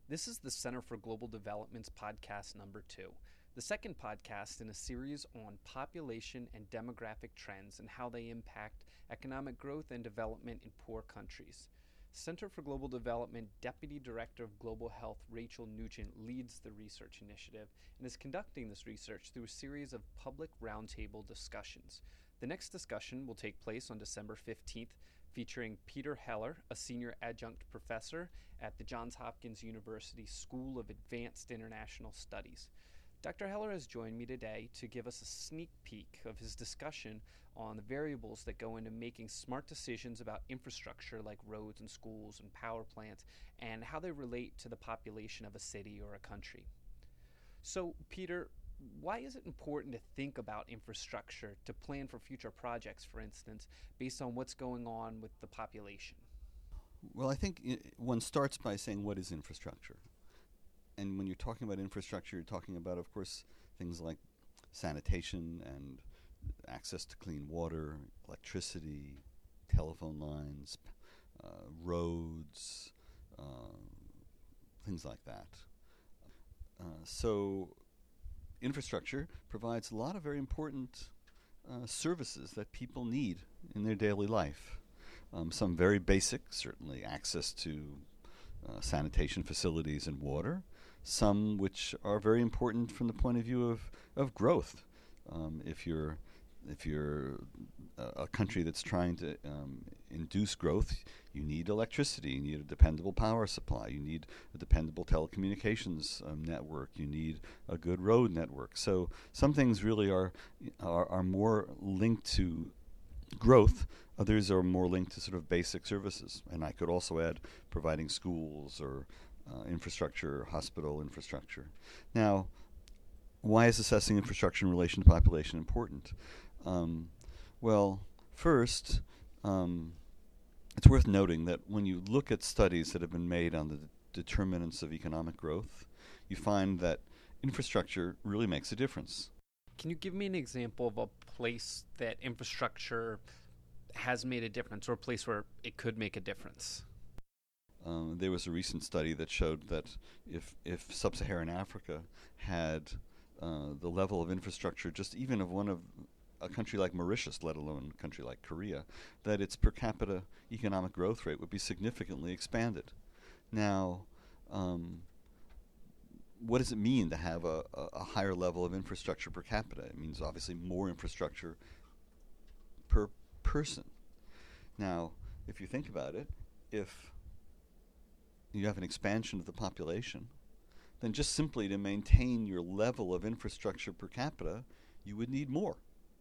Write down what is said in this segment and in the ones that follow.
This is the Center for Global Development's podcast number 2, the second podcast in a series on population and demographic trends and how they impact economic growth and development in poor countries. Center for Global Development Deputy Director of Global Health Rachel Nugent leads the research initiative and is conducting this research through a series of public roundtable discussions. The next discussion will take place on December 15th, featuring Peter Heller, a senior adjunct professor at the Johns Hopkins University School of Advanced International Studies. Dr. Heller has joined me today to give us a sneak peek of his discussion on the variables that go into making smart decisions about infrastructure like roads and schools and power plants and how they relate to the population of a city or a country. So, Peter, why is it important to think about infrastructure to plan for future projects, for instance, based on what's going on with the population? Well, I think one starts by saying what is infrastructure? And when you're talking about infrastructure, you're talking about, of course, things like sanitation and access to clean water, electricity, telephone lines, roads, things like that. So infrastructure provides a lot of very important services that people need in their daily life. Some very basic, certainly access to sanitation facilities and water. Some which are very important from the point of view of growth. If you're a country that's trying to induce growth, you need electricity, you need a dependable power supply, you need a dependable telecommunications network, you need a good road network. So some things really are more linked to growth, others are more linked to sort of basic services. And I could also add providing schools or infrastructure, hospital infrastructure. Now, why is assessing infrastructure in relation to population important? Well, first, it's worth noting that when you look at studies that have been made on the determinants of economic growth, you find that infrastructure really makes a difference. Can you give me an example of a place that infrastructure has made a difference or a place where it could make a difference? There was a recent study that showed that if sub-Saharan Africa had the level of infrastructure just even of a country like Mauritius, let alone a country like Korea, that its per capita economic growth rate would be significantly expanded. Now, what does it mean to have a higher level of infrastructure per capita? It means obviously more infrastructure per person. Now, if you think about it, if you have an expansion of the population, then just simply to maintain your level of infrastructure per capita, you would need more.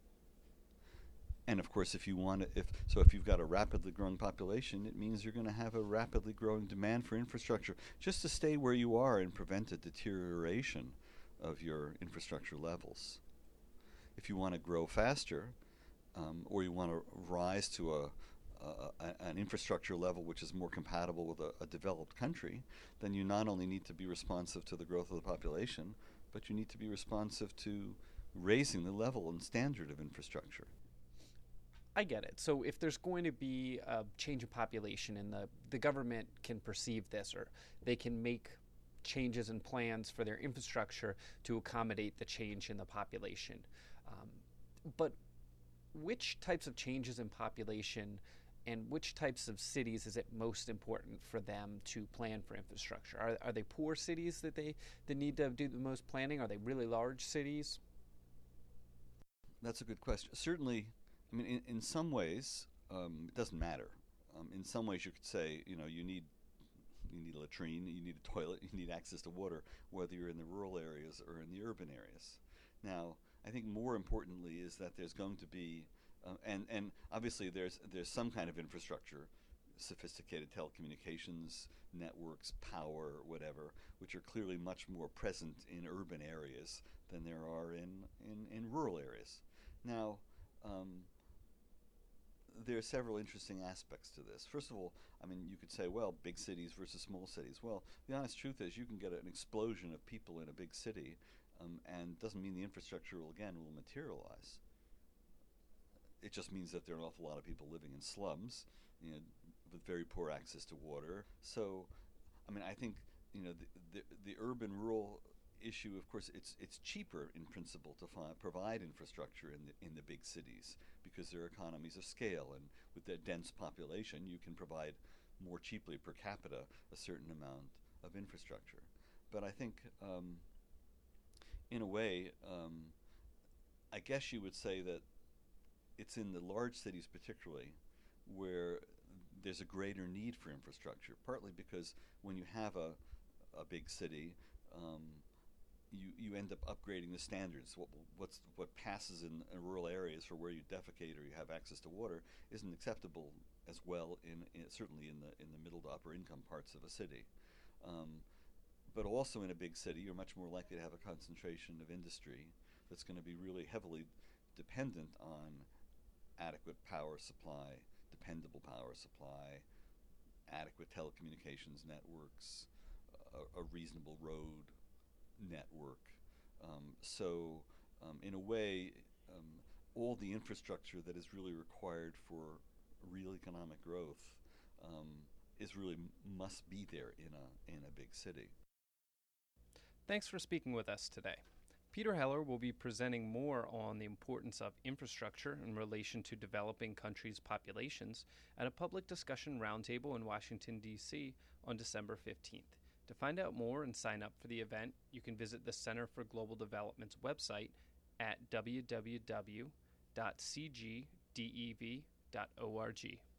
And of course, if you've got a rapidly growing population, it means you're going to have a rapidly growing demand for infrastructure just to stay where you are and prevent a deterioration of your infrastructure levels. If you want to grow faster, or you want to rise to an infrastructure level which is more compatible with a developed country, then you not only need to be responsive to the growth of the population, but you need to be responsive to raising the level and standard of infrastructure. I get it. So if there's going to be a change in population and the government can perceive this, or they can make changes and plans for their infrastructure to accommodate the change in the population. But which types of changes in population and which types of cities is it most important for them to plan for infrastructure? Are they poor cities that need to do the most planning? Are they really large cities? That's a good question. Certainly, I mean, in some ways, it doesn't matter. In some ways, you could say, you need a latrine, you need a toilet, you need access to water, whether you're in the rural areas or in the urban areas. Now, I think more importantly is that there's going to be, and obviously there's some kind of infrastructure, sophisticated telecommunications networks, power, whatever, which are clearly much more present in urban areas than there are in rural areas. Now, there are several interesting aspects to this. First of all, I mean, you could say, well, big cities versus small cities. Well, the honest truth is you can get an explosion of people in a big city, and doesn't mean the infrastructure will materialize. It just means that there are an awful lot of people living in slums, with very poor access to water. So, I mean, I think the urban-rural issue, of course, it's cheaper in principle to provide infrastructure in the big cities because there are economies of scale, and with that dense population, you can provide more cheaply per capita a certain amount of infrastructure. But I think, in a way, I guess you would say that it's in the large cities particularly where there's a greater need for infrastructure, partly because when you have a big city, you end up upgrading the standards. What passes in rural areas for where you defecate or you have access to water isn't acceptable as well certainly in the middle to upper income parts of a city. But also in a big city, you're much more likely to have a concentration of industry that's going to be really heavily dependent on adequate power supply, dependable power supply, adequate telecommunications networks, a reasonable road network. In a way, all the infrastructure that is really required for real economic growth must be there in a big city. Thanks for speaking with us today. Peter Heller will be presenting more on the importance of infrastructure in relation to developing countries' populations at a public discussion roundtable in Washington, D.C. on December 15th. To find out more and sign up for the event, you can visit the Center for Global Development's website at www.cgdev.org.